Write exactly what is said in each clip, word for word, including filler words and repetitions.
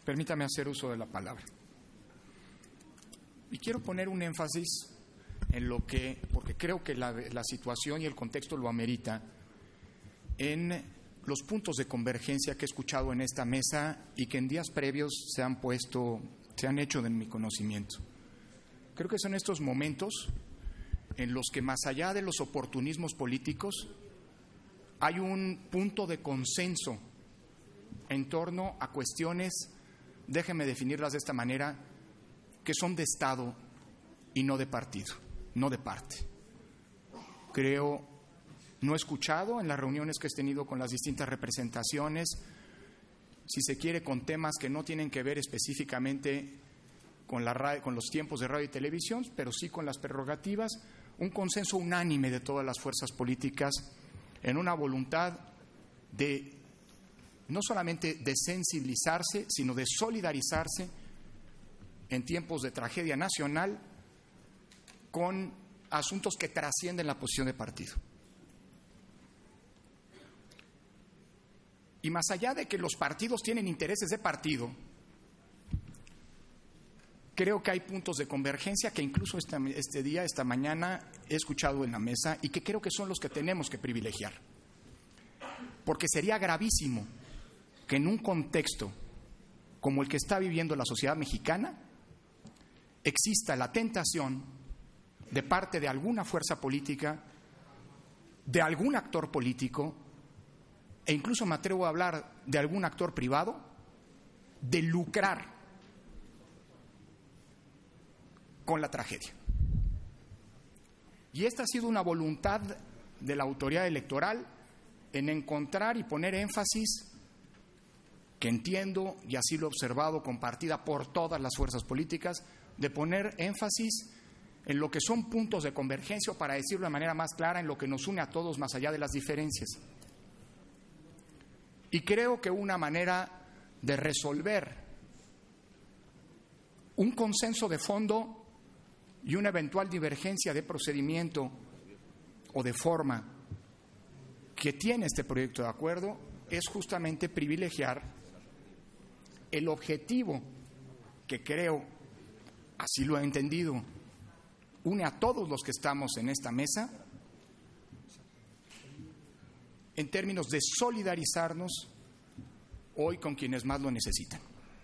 Permítame hacer uso de la palabra. Y quiero poner un énfasis en lo que, porque creo que la, la situación y el contexto lo amerita, en los puntos de convergencia que he escuchado en esta mesa y que en días previos se han puesto, se han hecho de mi conocimiento. Creo que son estos momentos en los que, más allá de los oportunismos políticos, hay un punto de consenso en torno a cuestiones, déjenme definirlas de esta manera, que son de Estado y no de partido, no de parte. Creo, no he escuchado en las reuniones que he tenido con las distintas representaciones, si se quiere, con temas que no tienen que ver específicamente con, la radio, con los tiempos de radio y televisión, pero sí con las prerrogativas, un consenso unánime de todas las fuerzas políticas en una voluntad de no solamente de sensibilizarse, sino de solidarizarse en tiempos de tragedia nacional con asuntos que trascienden la posición de partido. Y más allá de que los partidos tienen intereses de partido, creo que hay puntos de convergencia que incluso este, este día, esta mañana, he escuchado en la mesa y que creo que son los que tenemos que privilegiar. Porque sería gravísimo que en un contexto como el que está viviendo la sociedad mexicana exista la tentación de parte de alguna fuerza política, de algún actor político, e incluso me atrevo a hablar de algún actor privado, de lucrar con la tragedia. Y esta ha sido una voluntad de la autoridad electoral en encontrar y poner énfasis, que entiendo, y así lo he observado, compartida por todas las fuerzas políticas, de poner énfasis en lo que son puntos de convergencia, o para decirlo de manera más clara, en lo que nos une a todos más allá de las diferencias. Y creo que una manera de resolver un consenso de fondo y una eventual divergencia de procedimiento o de forma que tiene este proyecto de acuerdo es justamente privilegiar el objetivo que creo, así lo he entendido, une a todos los que estamos en esta mesa en términos de solidarizarnos hoy con quienes más lo necesitan.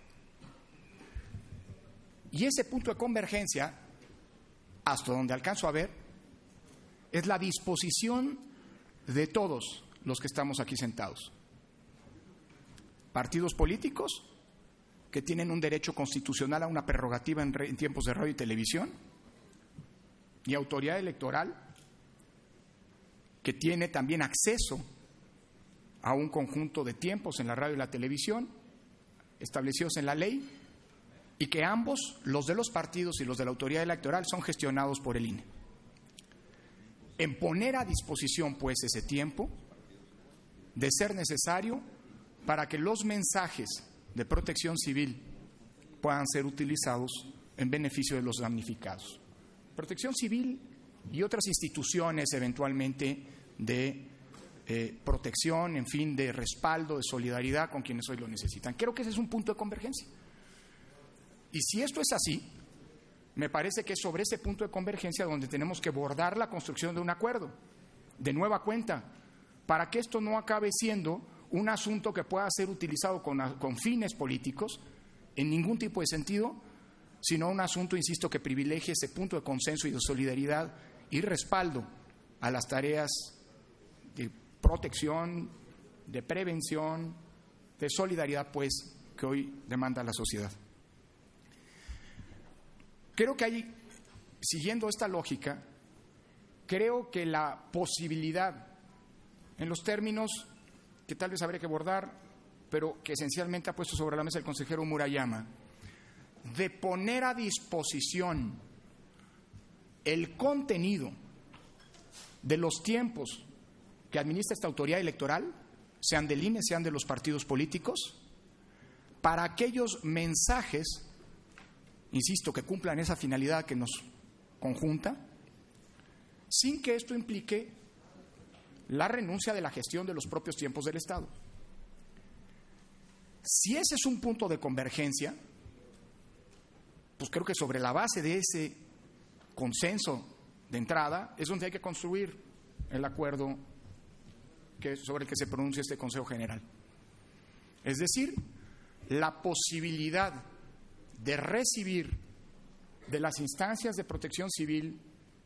Y ese punto de convergencia, hasta donde alcanzo a ver, es la disposición de todos los que estamos aquí sentados. Partidos políticos que tienen un derecho constitucional a una prerrogativa en, re, en tiempos de radio y televisión, y autoridad electoral que tiene también acceso a un conjunto de tiempos en la radio y la televisión establecidos en la ley, y que ambos, los de los partidos y los de la autoridad electoral, son gestionados por el I N E. En poner a disposición, pues, ese tiempo, de ser necesario, para que los mensajes de protección civil puedan ser utilizados en beneficio de los damnificados. Protección civil y otras instituciones eventualmente de eh, protección, en fin, de respaldo, de solidaridad con quienes hoy lo necesitan. Creo que ese es un punto de convergencia. Y si esto es así, me parece que es sobre ese punto de convergencia donde tenemos que bordar la construcción de un acuerdo, de nueva cuenta, para que esto no acabe siendo un asunto que pueda ser utilizado con, con fines políticos en ningún tipo de sentido, sino un asunto, insisto, que privilegie ese punto de consenso y de solidaridad y respaldo a las tareas de protección, de prevención, de solidaridad, pues, que hoy demanda la sociedad. Creo que hay, siguiendo esta lógica, creo que la posibilidad, en los términos que tal vez habría que abordar, pero que esencialmente ha puesto sobre la mesa el consejero Murayama, de poner a disposición el contenido de los tiempos que administra esta autoridad electoral, sean del I N E, sean de los partidos políticos, para aquellos mensajes, insisto, que cumplan esa finalidad que nos conjunta, sin que esto implique la renuncia de la gestión de los propios tiempos del Estado. Si ese es un punto de convergencia, pues creo que sobre la base de ese consenso de entrada es donde hay que construir el acuerdo que, sobre el que se pronuncia este Consejo General. Es decir, la posibilidad de recibir de las instancias de protección civil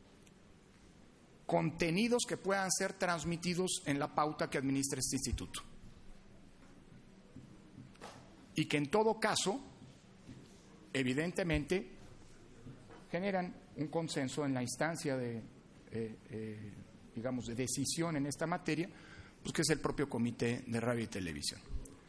contenidos que puedan ser transmitidos en la pauta que administra este instituto. Y que en todo caso, evidentemente, generan un consenso en la instancia de, eh, eh, digamos, de decisión en esta materia, pues que es el propio Comité de Radio y Televisión.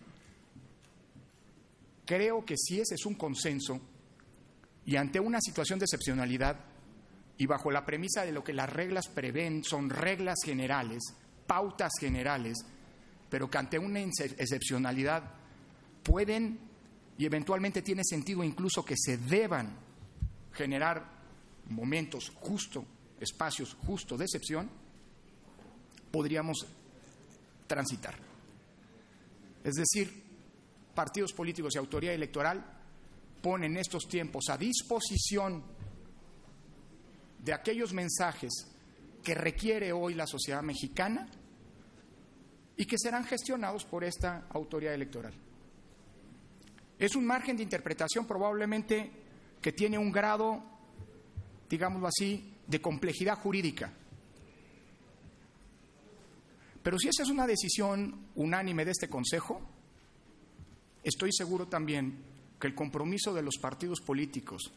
Creo que si ese es un consenso, y ante una situación de excepcionalidad, y bajo la premisa de lo que las reglas prevén, son reglas generales, pautas generales, pero que ante una excepcionalidad pueden y eventualmente tiene sentido incluso que se deban generar momentos justo, espacios justos de excepción, podríamos transitar. Es decir, partidos políticos y autoridad electoral ponen estos tiempos a disposición de aquellos mensajes que requiere hoy la sociedad mexicana y que serán gestionados por esta autoridad electoral. Es un margen de interpretación probablemente que tiene un grado, digámoslo así, de complejidad jurídica. Pero si esa es una decisión unánime de este Consejo, estoy seguro también que el compromiso de los partidos políticos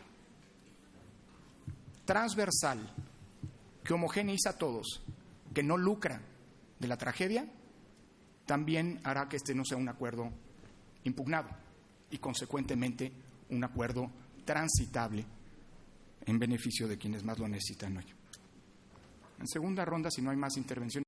transversal, que homogeneiza a todos, que no lucra de la tragedia, también hará que este no sea un acuerdo impugnado y, consecuentemente, un acuerdo transitable en beneficio de quienes más lo necesitan hoy. En segunda ronda, si no hay más intervenciones.